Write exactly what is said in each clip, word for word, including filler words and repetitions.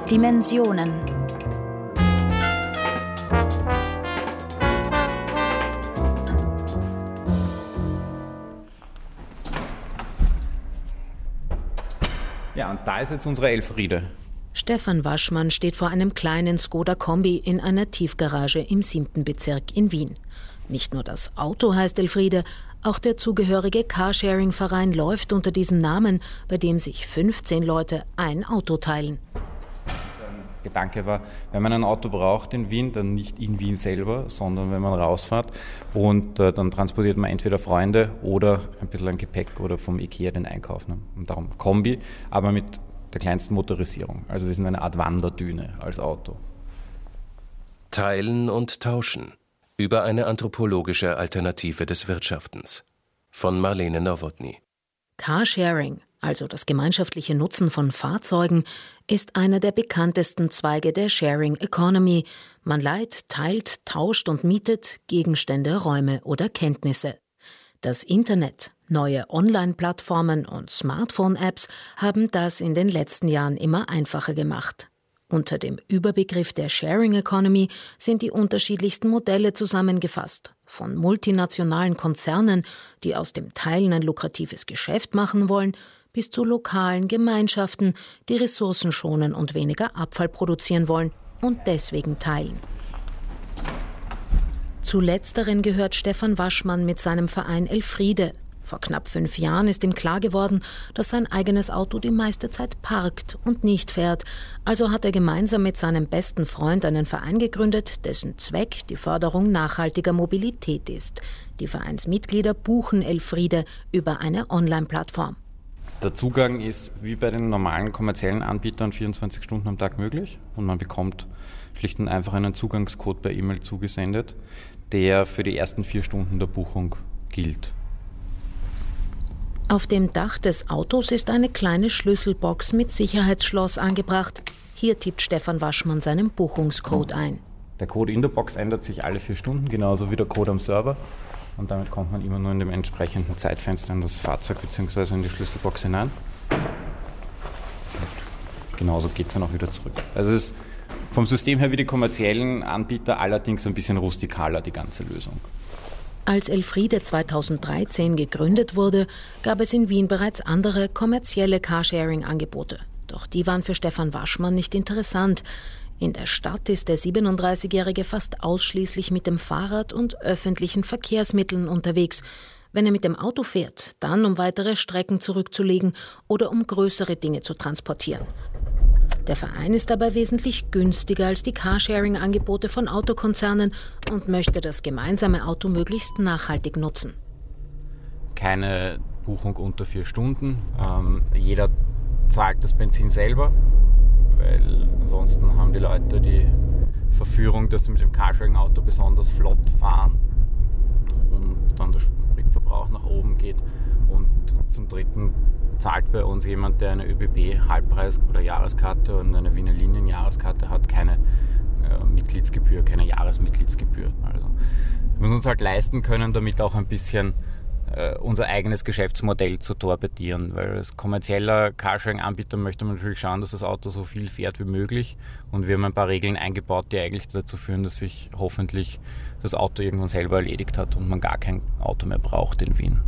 Dimensionen. Ja, und da ist jetzt unsere Elfriede. Stefan Waschmann steht vor einem kleinen Skoda-Kombi in einer Tiefgarage im siebten Bezirk in Wien. Nicht nur das Auto heißt Elfriede, auch der zugehörige Carsharing-Verein läuft unter diesem Namen, bei dem sich fünfzehn Leute ein Auto teilen. Der Gedanke war, wenn man ein Auto braucht in Wien, dann nicht in Wien selber, sondern wenn man rausfährt und äh, dann transportiert man entweder Freunde oder ein bisschen ein Gepäck oder vom Ikea den Einkauf. Ne? Und darum Kombi, aber mit der kleinsten Motorisierung. Also wir sind eine Art Wanderdüne als Auto. Teilen und tauschen. Über eine anthropologische Alternative des Wirtschaftens. Von Marlene Nowotny. Carsharing, also das gemeinschaftliche Nutzen von Fahrzeugen, ist einer der bekanntesten Zweige der Sharing Economy. Man leiht, teilt, tauscht und mietet Gegenstände, Räume oder Kenntnisse. Das Internet, neue Online-Plattformen und Smartphone-Apps haben das in den letzten Jahren immer einfacher gemacht. Unter dem Überbegriff der Sharing Economy sind die unterschiedlichsten Modelle zusammengefasst. Von multinationalen Konzernen, die aus dem Teilen ein lukratives Geschäft machen wollen, bis zu lokalen Gemeinschaften, die Ressourcen schonen und weniger Abfall produzieren wollen und deswegen teilen. Zu letzteren gehört Stefan Waschmann mit seinem Verein Elfriede. Vor knapp fünf Jahren ist ihm klar geworden, dass sein eigenes Auto die meiste Zeit parkt und nicht fährt. Also hat er gemeinsam mit seinem besten Freund einen Verein gegründet, dessen Zweck die Förderung nachhaltiger Mobilität ist. Die Vereinsmitglieder buchen Elfriede über eine Online-Plattform. Der Zugang ist wie bei den normalen kommerziellen Anbietern vierundzwanzig Stunden am Tag möglich und man bekommt schlicht und einfach einen Zugangscode per E-Mail zugesendet, der für die ersten vier Stunden der Buchung gilt. Auf dem Dach des Autos ist eine kleine Schlüsselbox mit Sicherheitsschloss angebracht. Hier tippt Stefan Waschmann seinen Buchungscode ein. Der Code in der Box ändert sich alle vier Stunden, genauso wie der Code am Server. Und damit kommt man immer nur in dem entsprechenden Zeitfenster in das Fahrzeug bzw. in die Schlüsselbox hinein. Und genauso geht es dann auch wieder zurück. Also es ist vom System her wie die kommerziellen Anbieter, allerdings ein bisschen rustikaler, die ganze Lösung. Als Elfriede zweitausenddreizehn gegründet wurde, gab es in Wien bereits andere kommerzielle Carsharing-Angebote. Doch die waren für Stefan Waschmann nicht interessant. In der Stadt ist der siebenunddreißigjährige fast ausschließlich mit dem Fahrrad und öffentlichen Verkehrsmitteln unterwegs. Wenn er mit dem Auto fährt, dann um weitere Strecken zurückzulegen oder um größere Dinge zu transportieren. Der Verein ist dabei wesentlich günstiger als die Carsharing-Angebote von Autokonzernen und möchte das gemeinsame Auto möglichst nachhaltig nutzen. Keine Buchung unter vier Stunden. Ähm, jeder zahlt das Benzin selber, weil ansonsten haben die Leute die Verführung, dass sie mit dem Carsharing-Auto besonders flott fahren und dann der Spritverbrauch nach oben geht. Und zum Dritten zahlt bei uns jemand, der eine ÖBB-Halbpreis- oder Jahreskarte und eine Wiener Linien-Jahreskarte hat, keine äh, Mitgliedsgebühr, keine Jahresmitgliedsgebühr. Also wir müssen uns halt leisten können, damit auch ein bisschen äh, unser eigenes Geschäftsmodell zu torpedieren, weil als kommerzieller Carsharing-Anbieter möchte man natürlich schauen, dass das Auto so viel fährt wie möglich und wir haben ein paar Regeln eingebaut, die eigentlich dazu führen, dass sich hoffentlich das Auto irgendwann selber erledigt hat und man gar kein Auto mehr braucht in Wien.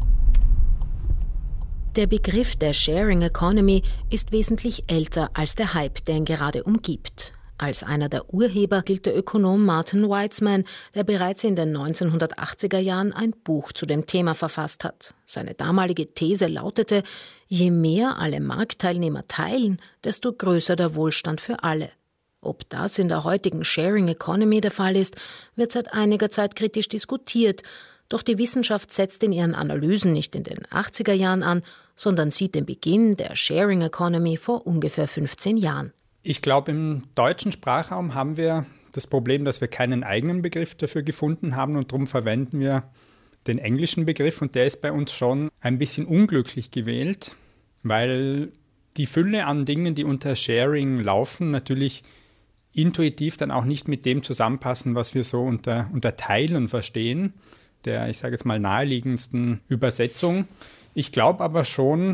Der Begriff der Sharing Economy ist wesentlich älter als der Hype, der ihn gerade umgibt. Als einer der Urheber gilt der Ökonom Martin Weitzman, der bereits in den neunzehnhundertachtziger Jahren ein Buch zu dem Thema verfasst hat. Seine damalige These lautete, je mehr alle Marktteilnehmer teilen, desto größer der Wohlstand für alle. Ob das in der heutigen Sharing Economy der Fall ist, wird seit einiger Zeit kritisch diskutiert. Doch die Wissenschaft setzt in ihren Analysen nicht in den achtziger Jahren an, sondern sieht den Beginn der Sharing Economy vor ungefähr fünfzehn Jahren. Ich glaube, im deutschen Sprachraum haben wir das Problem, dass wir keinen eigenen Begriff dafür gefunden haben und darum verwenden wir den englischen Begriff und der ist bei uns schon ein bisschen unglücklich gewählt, weil die Fülle an Dingen, die unter Sharing laufen, natürlich intuitiv dann auch nicht mit dem zusammenpassen, was wir so unter, unter Teilen verstehen, der, ich sage jetzt mal, naheliegendsten Übersetzung. Ich glaube aber schon,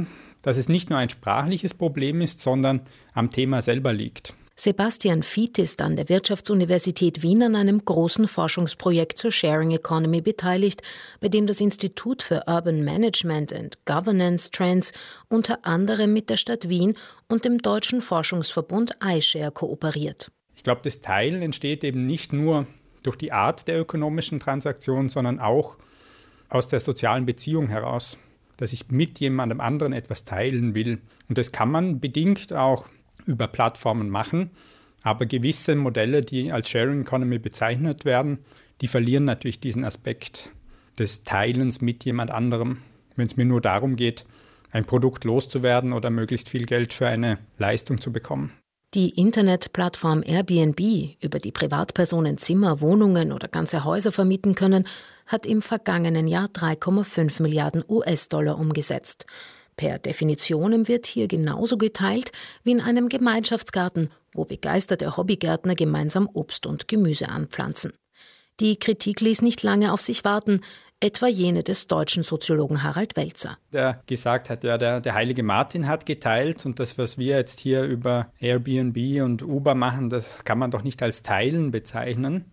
dass es nicht nur ein sprachliches Problem ist, sondern am Thema selber liegt. Sebastian Fiet ist an der Wirtschaftsuniversität Wien an einem großen Forschungsprojekt zur Sharing Economy beteiligt, bei dem das Institut für Urban Management and Governance Trends unter anderem mit der Stadt Wien und dem deutschen Forschungsverbund iShare kooperiert. Ich glaube, das Teilen entsteht eben nicht nur durch die Art der ökonomischen Transaktion, sondern auch aus der sozialen Beziehung heraus, dass ich mit jemandem anderen etwas teilen will. Und das kann man bedingt auch über Plattformen machen, aber gewisse Modelle, die als Sharing Economy bezeichnet werden, die verlieren natürlich diesen Aspekt des Teilens mit jemand anderem, wenn es mir nur darum geht, ein Produkt loszuwerden oder möglichst viel Geld für eine Leistung zu bekommen. Die Internetplattform Airbnb, über die Privatpersonen Zimmer, Wohnungen oder ganze Häuser vermieten können, hat im vergangenen Jahr drei Komma fünf Milliarden U S-Dollar umgesetzt. Per Definition wird hier genauso geteilt wie in einem Gemeinschaftsgarten, wo begeisterte Hobbygärtner gemeinsam Obst und Gemüse anpflanzen. Die Kritik ließ nicht lange auf sich warten, etwa jene des deutschen Soziologen Harald Welzer. Der gesagt hat, ja, der, der heilige Martin hat geteilt und das, was wir jetzt hier über Airbnb und Uber machen, das kann man doch nicht als Teilen bezeichnen.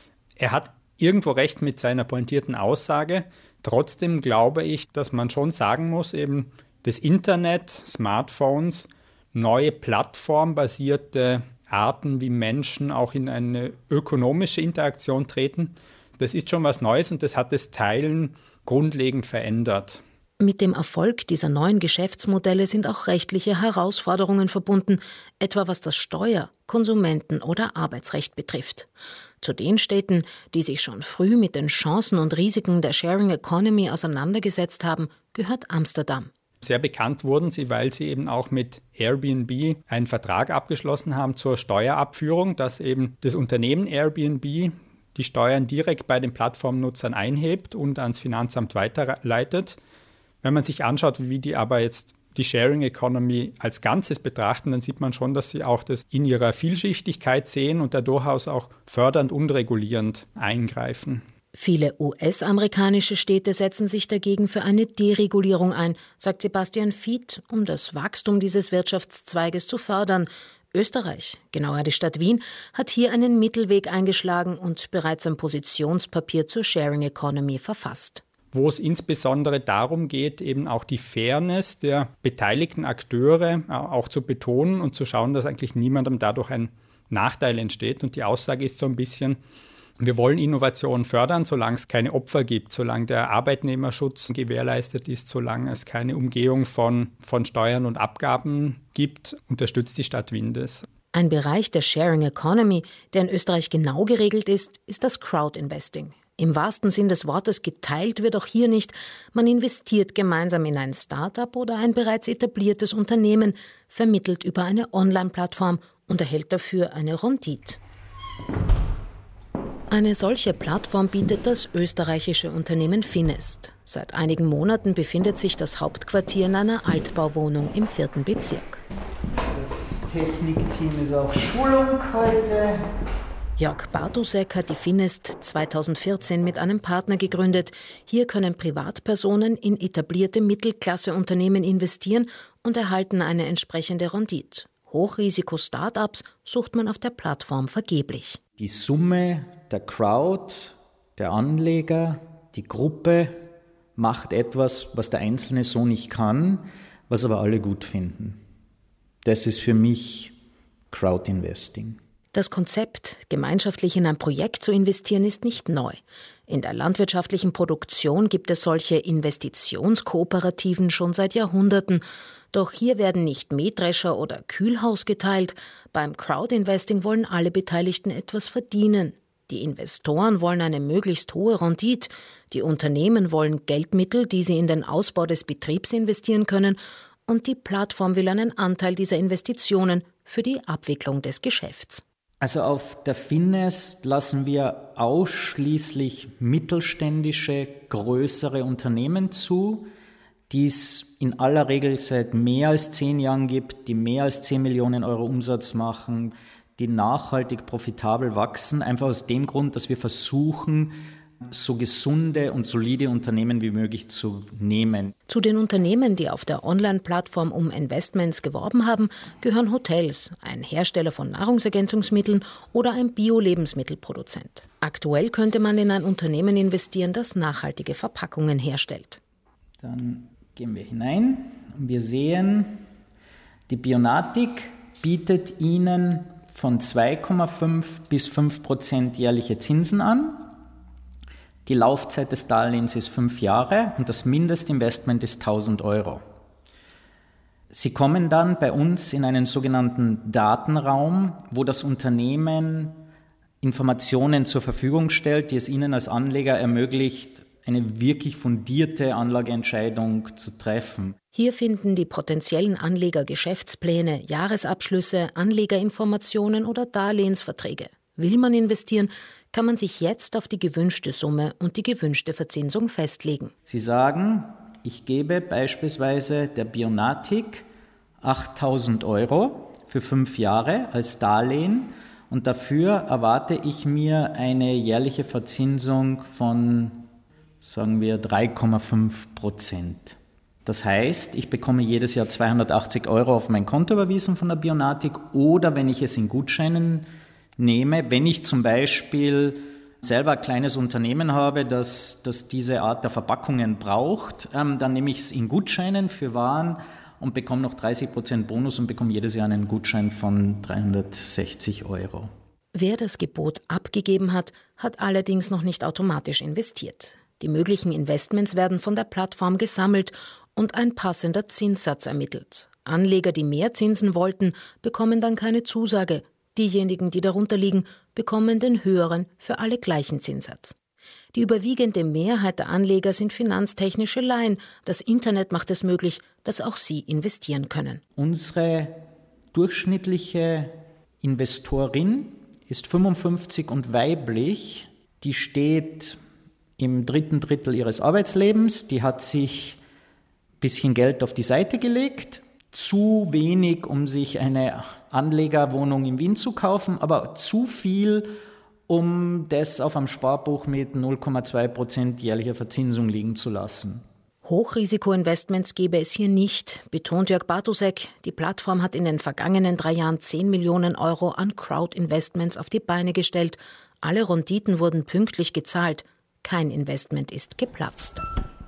Er hat irgendwo recht mit seiner pointierten Aussage. Trotzdem glaube ich, dass man schon sagen muss, eben das Internet, Smartphones, neue plattformbasierte Arten, wie Menschen auch in eine ökonomische Interaktion treten, das ist schon was Neues und das hat das Teilen grundlegend verändert. Mit dem Erfolg dieser neuen Geschäftsmodelle sind auch rechtliche Herausforderungen verbunden, etwa was das Steuer-, Konsumenten- oder Arbeitsrecht betrifft. Zu den Städten, die sich schon früh mit den Chancen und Risiken der Sharing Economy auseinandergesetzt haben, gehört Amsterdam. Sehr bekannt wurden sie, weil sie eben auch mit Airbnb einen Vertrag abgeschlossen haben zur Steuerabführung, dass eben das Unternehmen Airbnb die Steuern direkt bei den Plattformnutzern einhebt und ans Finanzamt weiterleitet. Wenn man sich anschaut, wie die aber jetzt die Sharing Economy als Ganzes betrachten, dann sieht man schon, dass sie auch das in ihrer Vielschichtigkeit sehen und da durchaus auch fördernd und regulierend eingreifen. Viele U S-amerikanische Städte setzen sich dagegen für eine Deregulierung ein, sagt Sebastian Fiet, um das Wachstum dieses Wirtschaftszweiges zu fördern. Österreich, genauer die Stadt Wien, hat hier einen Mittelweg eingeschlagen und bereits ein Positionspapier zur Sharing Economy verfasst. Wo es insbesondere darum geht, eben auch die Fairness der beteiligten Akteure auch zu betonen und zu schauen, dass eigentlich niemandem dadurch ein Nachteil entsteht. Und die Aussage ist so ein bisschen, wir wollen Innovation fördern, solange es keine Opfer gibt, solange der Arbeitnehmerschutz gewährleistet ist, solange es keine Umgehung von, von Steuern und Abgaben gibt, unterstützt die Stadt Wien das. Ein Bereich der Sharing Economy, der in Österreich genau geregelt ist, ist das Crowdinvesting. Im wahrsten Sinn des Wortes geteilt wird auch hier nicht. Man investiert gemeinsam in ein Start-up oder ein bereits etabliertes Unternehmen, vermittelt über eine Online-Plattform und erhält dafür eine Rendite. Eine solche Plattform bietet das österreichische Unternehmen Finest. Seit einigen Monaten befindet sich das Hauptquartier in einer Altbauwohnung im vierten Bezirk. Das Technikteam ist auf Schulung heute. Jörg Bartusek hat die Finest zweitausendvierzehn mit einem Partner gegründet. Hier können Privatpersonen in etablierte Mittelklasse-Unternehmen investieren und erhalten eine entsprechende Rendite. Hochrisiko-Startups sucht man auf der Plattform vergeblich. Die Summe der Crowd, der Anleger, die Gruppe macht etwas, was der Einzelne so nicht kann, was aber alle gut finden. Das ist für mich Crowdinvesting. Das Konzept, gemeinschaftlich in ein Projekt zu investieren, ist nicht neu. In der landwirtschaftlichen Produktion gibt es solche Investitionskooperativen schon seit Jahrhunderten. Doch hier werden nicht Mähdrescher oder Kühlhaus geteilt. Beim Crowdinvesting wollen alle Beteiligten etwas verdienen. Die Investoren wollen eine möglichst hohe Rendite. Die Unternehmen wollen Geldmittel, die sie in den Ausbau des Betriebs investieren können. Und die Plattform will einen Anteil dieser Investitionen für die Abwicklung des Geschäfts. Also auf der Finest lassen wir ausschließlich mittelständische, größere Unternehmen zu, die es in aller Regel seit mehr als zehn Jahren gibt, die mehr als zehn Millionen Euro Umsatz machen, die nachhaltig profitabel wachsen, einfach aus dem Grund, dass wir versuchen, so gesunde und solide Unternehmen wie möglich zu nehmen. Zu den Unternehmen, die auf der Online-Plattform um Investments geworben haben, gehören Hotels, ein Hersteller von Nahrungsergänzungsmitteln oder ein Bio-Lebensmittelproduzent. Aktuell könnte man in ein Unternehmen investieren, das nachhaltige Verpackungen herstellt. Dann gehen wir hinein und wir sehen, die Bionatic bietet Ihnen von zwei Komma fünf bis fünf Prozent jährliche Zinsen an. Die Laufzeit des Darlehens ist fünf Jahre und das Mindestinvestment ist tausend Euro. Sie kommen dann bei uns in einen sogenannten Datenraum, wo das Unternehmen Informationen zur Verfügung stellt, die es Ihnen als Anleger ermöglicht, eine wirklich fundierte Anlageentscheidung zu treffen. Hier finden die potenziellen Anleger Geschäftspläne, Jahresabschlüsse, Anlegerinformationen oder Darlehensverträge. Will man investieren, kann man sich jetzt auf die gewünschte Summe und die gewünschte Verzinsung festlegen. Sie sagen, ich gebe beispielsweise der Bionatic achttausend Euro für fünf Jahre als Darlehen und dafür erwarte ich mir eine jährliche Verzinsung von, sagen wir, drei Komma fünf Prozent. Das heißt, ich bekomme jedes Jahr zweihundertachtzig Euro auf mein Konto überwiesen von der Bionatic oder wenn ich es in Gutscheinen nehme, wenn ich zum Beispiel selber ein kleines Unternehmen habe, das, das diese Art der Verpackungen braucht, ähm, dann nehme ich es in Gutscheinen für Waren und bekomme noch dreißig Prozent Bonus und bekomme jedes Jahr einen Gutschein von dreihundertsechzig Euro. Wer das Gebot abgegeben hat, hat allerdings noch nicht automatisch investiert. Die möglichen Investments werden von der Plattform gesammelt und ein passender Zinssatz ermittelt. Anleger, die mehr Zinsen wollten, bekommen dann keine Zusage. Diejenigen, die darunter liegen, bekommen den höheren für alle gleichen Zinssatz. Die überwiegende Mehrheit der Anleger sind finanztechnische Laien. Das Internet macht es möglich, dass auch sie investieren können. Unsere durchschnittliche Investorin ist fünfundfünfzig und weiblich. Die steht im dritten Drittel ihres Arbeitslebens. Die hat sich ein bisschen Geld auf die Seite gelegt. Zu wenig, um sich eine Anlegerwohnung in Wien zu kaufen, aber zu viel, um das auf einem Sparbuch mit null Komma zwei Prozent jährlicher Verzinsung liegen zu lassen. Hochrisikoinvestments gäbe es hier nicht, betont Jörg Bartosek. Die Plattform hat in den vergangenen drei Jahren zehn Millionen Euro an Crowd-Investments auf die Beine gestellt. Alle Renditen wurden pünktlich gezahlt. Kein Investment ist geplatzt.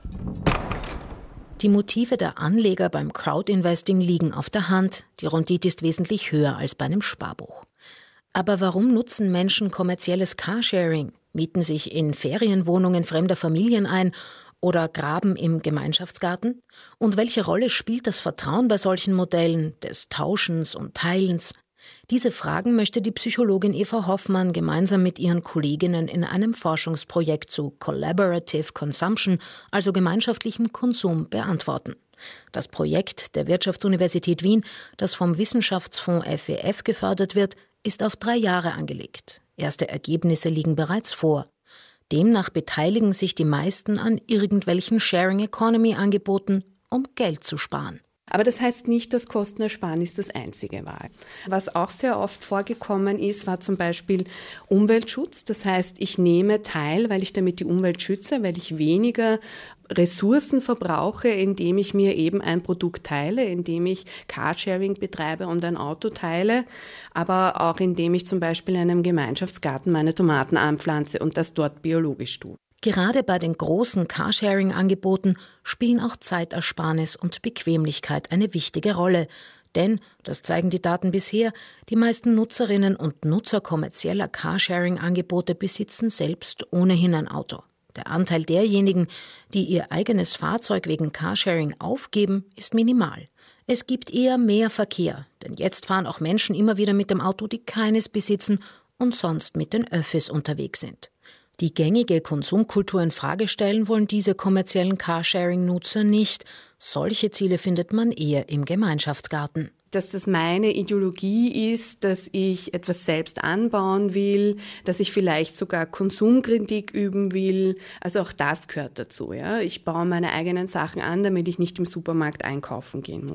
Die Motive der Anleger beim Crowdinvesting liegen auf der Hand. Die Rendite ist wesentlich höher als bei einem Sparbuch. Aber warum nutzen Menschen kommerzielles Carsharing, mieten sich in Ferienwohnungen fremder Familien ein oder graben im Gemeinschaftsgarten? Und welche Rolle spielt das Vertrauen bei solchen Modellen des Tauschens und Teilens? Diese Fragen möchte die Psychologin Eva Hoffmann gemeinsam mit ihren Kolleginnen in einem Forschungsprojekt zu Collaborative Consumption, also gemeinschaftlichem Konsum, beantworten. Das Projekt der Wirtschaftsuniversität Wien, das vom Wissenschaftsfonds F E F gefördert wird, ist auf drei Jahre angelegt. Erste Ergebnisse liegen bereits vor. Demnach beteiligen sich die meisten an irgendwelchen Sharing-Economy-Angeboten, um Geld zu sparen. Aber das heißt nicht, dass Kostenersparnis das Einzige war. Was auch sehr oft vorgekommen ist, war zum Beispiel Umweltschutz. Das heißt, ich nehme teil, weil ich damit die Umwelt schütze, weil ich weniger Ressourcen verbrauche, indem ich mir eben ein Produkt teile, indem ich Carsharing betreibe und ein Auto teile, aber auch indem ich zum Beispiel in einem Gemeinschaftsgarten meine Tomaten anpflanze und das dort biologisch tue. Gerade bei den großen Carsharing-Angeboten spielen auch Zeitersparnis und Bequemlichkeit eine wichtige Rolle. Denn, das zeigen die Daten bisher, die meisten Nutzerinnen und Nutzer kommerzieller Carsharing-Angebote besitzen selbst ohnehin ein Auto. Der Anteil derjenigen, die ihr eigenes Fahrzeug wegen Carsharing aufgeben, ist minimal. Es gibt eher mehr Verkehr, denn jetzt fahren auch Menschen immer wieder mit dem Auto, die keines besitzen und sonst mit den Öffis unterwegs sind. Die gängige Konsumkultur in Frage stellen wollen diese kommerziellen Carsharing-Nutzer nicht. Solche Ziele findet man eher im Gemeinschaftsgarten. Dass das meine Ideologie ist, dass ich etwas selbst anbauen will, dass ich vielleicht sogar Konsumkritik üben will. Also auch das gehört dazu. Ja? Ich baue meine eigenen Sachen an, damit ich nicht im Supermarkt einkaufen gehen muss.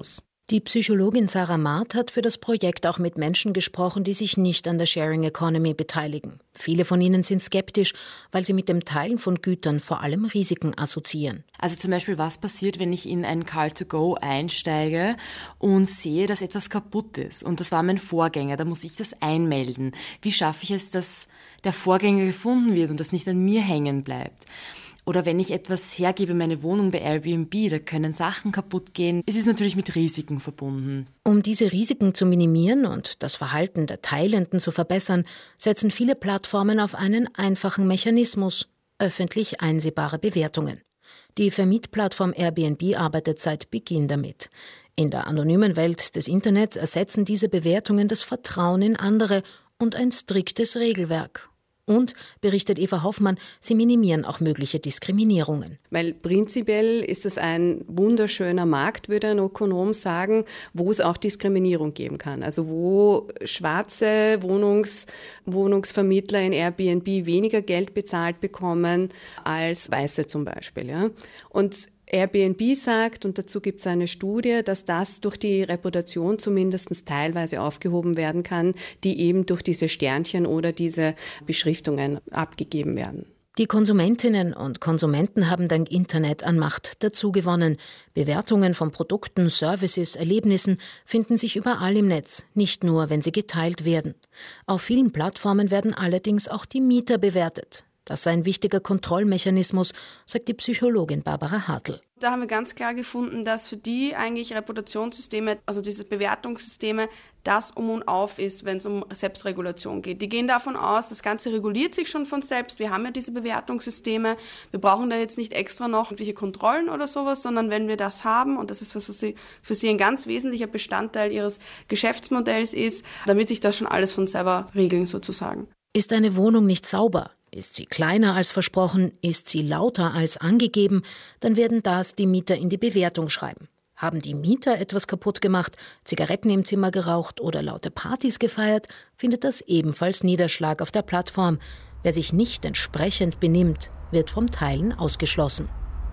Die Psychologin Sarah Marth hat für das Projekt auch mit Menschen gesprochen, die sich nicht an der Sharing Economy beteiligen. Viele von ihnen sind skeptisch, weil sie mit dem Teilen von Gütern vor allem Risiken assoziieren. Also zum Beispiel, was passiert, wenn ich in ein Car to Go einsteige und sehe, dass etwas kaputt ist? Und das war mein Vorgänger, da muss ich das einmelden. Wie schaffe ich es, dass der Vorgänger gefunden wird und das nicht an mir hängen bleibt? Oder wenn ich etwas hergebe, meine Wohnung bei Airbnb, da können Sachen kaputt gehen. Es ist natürlich mit Risiken verbunden. Um diese Risiken zu minimieren und das Verhalten der Teilenden zu verbessern, setzen viele Plattformen auf einen einfachen Mechanismus: öffentlich einsehbare Bewertungen. Die Vermietplattform Airbnb arbeitet seit Beginn damit. In der anonymen Welt des Internets ersetzen diese Bewertungen das Vertrauen in andere und ein striktes Regelwerk. Und, berichtet Eva Hoffmann, sie minimieren auch mögliche Diskriminierungen. Weil prinzipiell ist es ein wunderschöner Markt, würde ein Ökonom sagen, wo es auch Diskriminierung geben kann. Also wo schwarze Wohnungs, Wohnungsvermittler in Airbnb weniger Geld bezahlt bekommen als Weiße zum Beispiel. Ja? Und Airbnb sagt, und dazu gibt es eine Studie, dass das durch die Reputation zumindest teilweise aufgehoben werden kann, die eben durch diese Sternchen oder diese Beschriftungen abgegeben werden. Die Konsumentinnen und Konsumenten haben dank Internet an Macht dazugewonnen. Bewertungen von Produkten, Services, Erlebnissen finden sich überall im Netz, nicht nur, wenn sie geteilt werden. Auf vielen Plattformen werden allerdings auch die Mieter bewertet. Das sei ein wichtiger Kontrollmechanismus, sagt die Psychologin Barbara Hartl. Da haben wir ganz klar gefunden, dass für die eigentlich Reputationssysteme, also diese Bewertungssysteme, das Um und Auf ist, wenn es um Selbstregulation geht. Die gehen davon aus, das Ganze reguliert sich schon von selbst. Wir haben ja diese Bewertungssysteme. Wir brauchen da jetzt nicht extra noch irgendwelche Kontrollen oder sowas, sondern wenn wir das haben, und das ist was, was sie, für sie ein ganz wesentlicher Bestandteil ihres Geschäftsmodells ist, dann wird sich das schon alles von selber regeln sozusagen. Ist eine Wohnung nicht sauber? Ist sie kleiner als versprochen? Ist sie lauter als angegeben? Dann werden das die Mieter in die Bewertung schreiben. Haben die Mieter etwas kaputt gemacht, Zigaretten im Zimmer geraucht oder laute Partys gefeiert, findet das ebenfalls Niederschlag auf der Plattform. Wer sich nicht entsprechend benimmt, wird vom Teilen ausgeschlossen.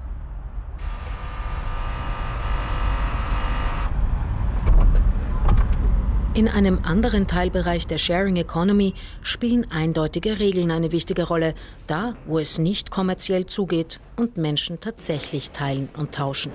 In einem anderen Teilbereich der Sharing Economy spielen eindeutige Regeln eine wichtige Rolle, da, wo es nicht kommerziell zugeht und Menschen tatsächlich teilen und tauschen.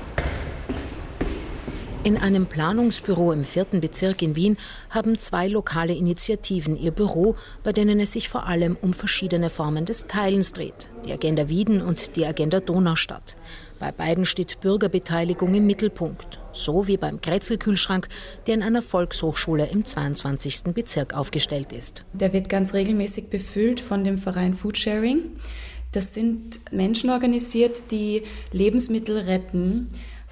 In einem Planungsbüro im vierten Bezirk in Wien haben zwei lokale Initiativen ihr Büro, bei denen es sich vor allem um verschiedene Formen des Teilens dreht. Die Agenda Wieden und die Agenda Donaustadt. Bei beiden steht Bürgerbeteiligung im Mittelpunkt. So wie beim Kretzel-Kühlschrank, der in einer Volkshochschule im zweiundzwanzigsten Bezirk aufgestellt ist. Der wird ganz regelmäßig befüllt von dem Verein Foodsharing. Das sind Menschen organisiert, die Lebensmittel retten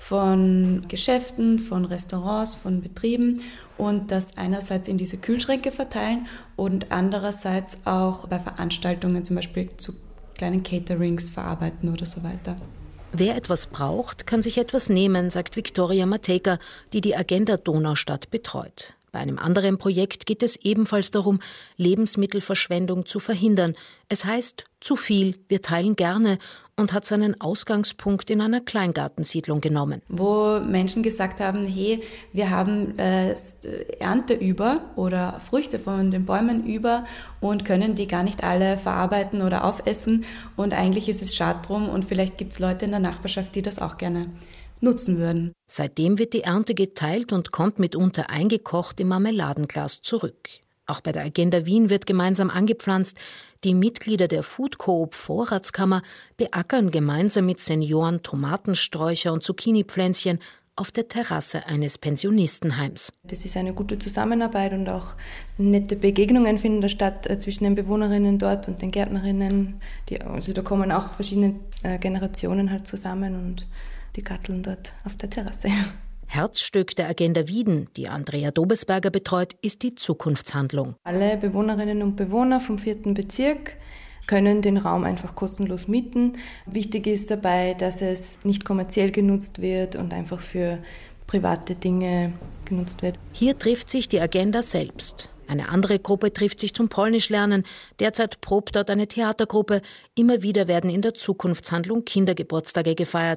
von Geschäften, von Restaurants, von Betrieben und das einerseits in diese Kühlschränke verteilen und andererseits auch bei Veranstaltungen zum Beispiel zu kleinen Caterings verarbeiten oder so weiter. Wer etwas braucht, kann sich etwas nehmen, sagt Viktoria Matejka, die die Agenda Donaustadt betreut. Bei einem anderen Projekt geht es ebenfalls darum, Lebensmittelverschwendung zu verhindern. Es heißt, zu viel, wir teilen gerne und hat seinen Ausgangspunkt in einer Kleingartensiedlung genommen. Wo Menschen gesagt haben, hey, wir haben äh, Ernte über oder Früchte von den Bäumen über und können die gar nicht alle verarbeiten oder aufessen und eigentlich ist es schade drum und vielleicht gibt es Leute in der Nachbarschaft, die das auch gerne nutzen würden. Seitdem wird die Ernte geteilt und kommt mitunter eingekocht im Marmeladenglas zurück. Auch bei der Agenda Wien wird gemeinsam angepflanzt. Die Mitglieder der Food Coop Vorratskammer beackern gemeinsam mit Senioren Tomatensträucher und Zucchinipflänzchen auf der Terrasse eines Pensionistenheims. Das ist eine gute Zusammenarbeit und auch nette Begegnungen finden da statt zwischen den Bewohnerinnen dort und den Gärtnerinnen. Die, also da kommen auch verschiedene Generationen halt zusammen und die gatteln dort auf der Terrasse. Herzstück der Agenda Wieden, die Andrea Dobesberger betreut, ist die Zukunftshandlung. Alle Bewohnerinnen und Bewohner vom vierten Bezirk können den Raum einfach kostenlos mieten. Wichtig ist dabei, dass es nicht kommerziell genutzt wird und einfach für private Dinge genutzt wird. Hier trifft sich die Agenda selbst. Eine andere Gruppe trifft sich zum Polnischlernen. Derzeit probt dort eine Theatergruppe. Immer wieder werden in der Zukunftshandlung Kindergeburtstage gefeiert.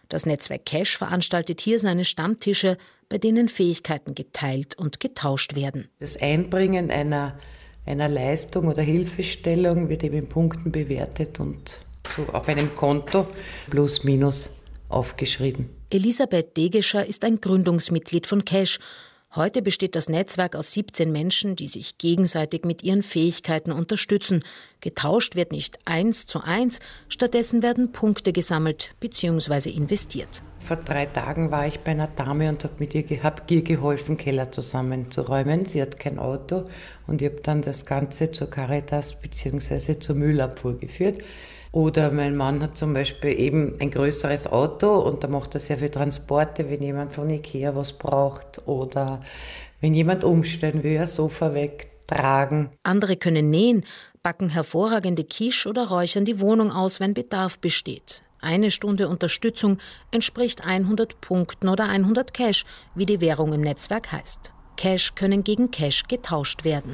Das Netzwerk Cash veranstaltet hier seine Stammtische, bei denen Fähigkeiten geteilt und getauscht werden. Das Einbringen einer, einer Leistung oder Hilfestellung wird eben in Punkten bewertet und so auf einem Konto plus minus aufgeschrieben. Elisabeth Degescher ist ein Gründungsmitglied von Cash. Heute besteht das Netzwerk aus siebzehn Menschen, die sich gegenseitig mit ihren Fähigkeiten unterstützen. Getauscht wird nicht eins zu eins, stattdessen werden Punkte gesammelt bzw. investiert. Vor drei Tagen war ich bei einer Dame und habe ihr, hab ihr geholfen, Keller zusammenzuräumen. Sie hat kein Auto und ich habe dann das Ganze zur Caritas bzw. zur Müllabfuhr geführt. Oder mein Mann hat zum Beispiel eben ein größeres Auto und da macht er sehr viel Transporte, wenn jemand von Ikea was braucht oder wenn jemand umstellen will, ein Sofa wegtragen. Andere können nähen, backen hervorragende Quiche oder räuchern die Wohnung aus, wenn Bedarf besteht. Eine Stunde Unterstützung entspricht hundert Punkten oder hundert Cash, wie die Währung im Netzwerk heißt. Cash können gegen Cash getauscht werden.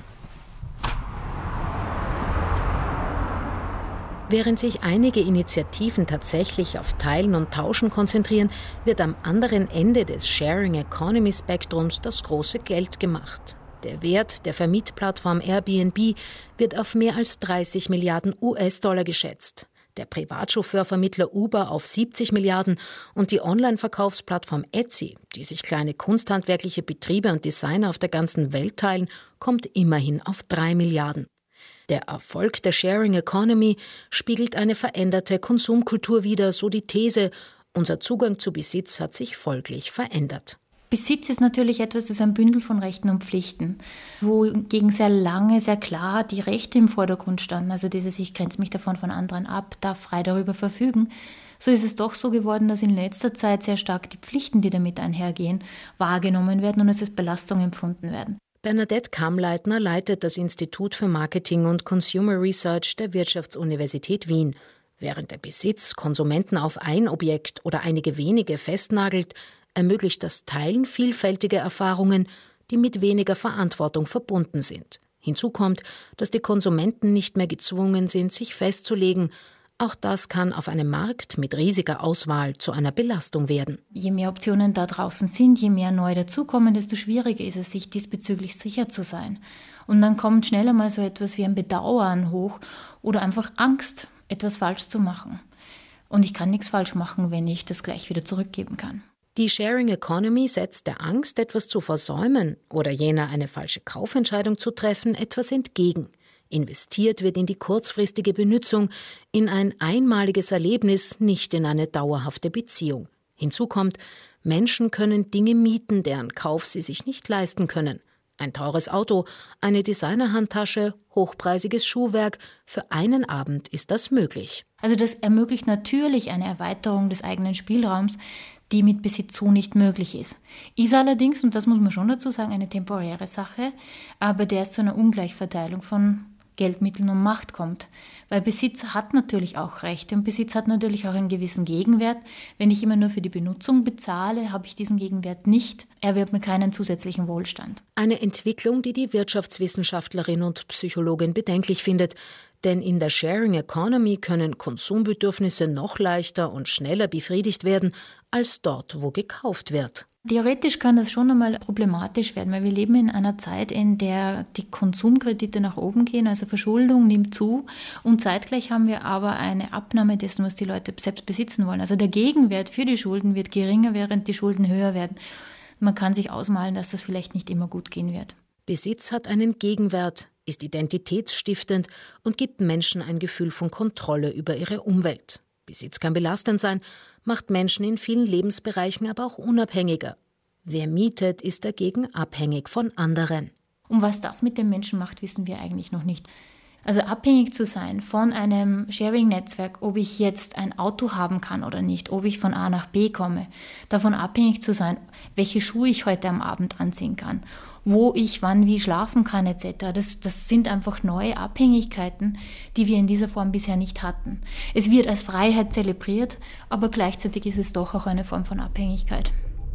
Während sich einige Initiativen tatsächlich auf Teilen und Tauschen konzentrieren, wird am anderen Ende des Sharing-Economy-Spektrums das große Geld gemacht. Der Wert der Vermietplattform Airbnb wird auf mehr als dreißig Milliarden U S-Dollar geschätzt. Der Privatchauffeurvermittler Uber auf siebzig Milliarden und die Online-Verkaufsplattform Etsy, die sich kleine kunsthandwerkliche Betriebe und Designer auf der ganzen Welt teilen, kommt immerhin auf drei Milliarden. Der Erfolg der Sharing Economy spiegelt eine veränderte Konsumkultur wider, so die These. Unser Zugang zu Besitz hat sich folglich verändert. Besitz ist natürlich etwas, das ist ein Bündel von Rechten und Pflichten, wogegen sehr lange, sehr klar die Rechte im Vordergrund standen. Also dieses, ich grenze mich davon von anderen ab, darf frei darüber verfügen. So ist es doch so geworden, dass in letzter Zeit sehr stark die Pflichten, die damit einhergehen, wahrgenommen werden und als Belastung empfunden werden. Bernadette Kammleitner leitet das Institut für Marketing und Consumer Research der Wirtschaftsuniversität Wien. Während der Besitz Konsumenten auf ein Objekt oder einige wenige festnagelt, ermöglicht das Teilen vielfältige Erfahrungen, die mit weniger Verantwortung verbunden sind. Hinzu kommt, dass die Konsumenten nicht mehr gezwungen sind, sich festzulegen. Auch das kann auf einem Markt mit riesiger Auswahl zu einer Belastung werden. Je mehr Optionen da draußen sind, je mehr neu dazukommen, desto schwieriger ist es, sich diesbezüglich sicher zu sein. Und dann kommt schneller mal so etwas wie ein Bedauern hoch oder einfach Angst, etwas falsch zu machen. Und ich kann nichts falsch machen, wenn ich das gleich wieder zurückgeben kann. Die Sharing Economy setzt der Angst, etwas zu versäumen oder jener eine falsche Kaufentscheidung zu treffen, etwas entgegen. Investiert wird in die kurzfristige Benutzung, in ein einmaliges Erlebnis, nicht in eine dauerhafte Beziehung. Hinzu kommt, Menschen können Dinge mieten, deren Kauf sie sich nicht leisten können. Ein teures Auto, eine Designerhandtasche, hochpreisiges Schuhwerk, für einen Abend ist das möglich. Also das ermöglicht natürlich eine Erweiterung des eigenen Spielraums, die mit Besitz so nicht möglich ist. Ist allerdings, und das muss man schon dazu sagen, eine temporäre Sache, aber der es zu einer Ungleichverteilung von Geldmitteln und Macht kommt. Weil Besitz hat natürlich auch Rechte und Besitz hat natürlich auch einen gewissen Gegenwert. Wenn ich immer nur für die Benutzung bezahle, habe ich diesen Gegenwert nicht. Er wird mir keinen zusätzlichen Wohlstand. Eine Entwicklung, die die Wirtschaftswissenschaftlerin und Psychologin bedenklich findet. Denn in der Sharing Economy können Konsumbedürfnisse noch leichter und schneller befriedigt werden, als dort, wo gekauft wird. Theoretisch kann das schon einmal problematisch werden, weil wir leben in einer Zeit, in der die Konsumkredite nach oben gehen, also Verschuldung nimmt zu und zeitgleich haben wir aber eine Abnahme dessen, was die Leute selbst besitzen wollen. Also der Gegenwert für die Schulden wird geringer, während die Schulden höher werden. Man kann sich ausmalen, dass das vielleicht nicht immer gut gehen wird. Besitz hat einen Gegenwert, ist identitätsstiftend und gibt Menschen ein Gefühl von Kontrolle über ihre Umwelt. Besitz kann belastend sein, macht Menschen in vielen Lebensbereichen aber auch unabhängiger. Wer mietet, ist dagegen abhängig von anderen. Und was das mit den Menschen macht, wissen wir eigentlich noch nicht. Also abhängig zu sein von einem Sharing-Netzwerk, ob ich jetzt ein Auto haben kann oder nicht, ob ich von A nach B komme, davon abhängig zu sein, welche Schuhe ich heute am Abend anziehen kann, wo ich wann wie schlafen kann et cetera. Das, das sind einfach neue Abhängigkeiten, die wir in dieser Form bisher nicht hatten. Es wird als Freiheit zelebriert, aber gleichzeitig ist es doch auch eine Form von Abhängigkeit.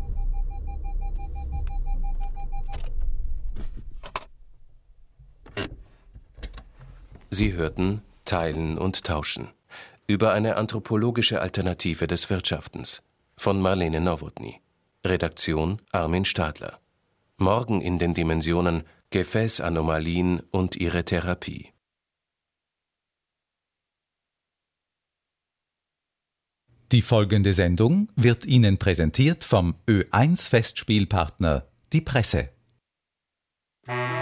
Sie hörten Teilen und Tauschen über eine anthropologische Alternative des Wirtschaftens von Marlene Nowotny. Redaktion Armin Stadler. Morgen in den Dimensionen Gefäßanomalien und ihre Therapie. Die folgende Sendung wird Ihnen präsentiert vom Ö eins Festspielpartner Die Presse.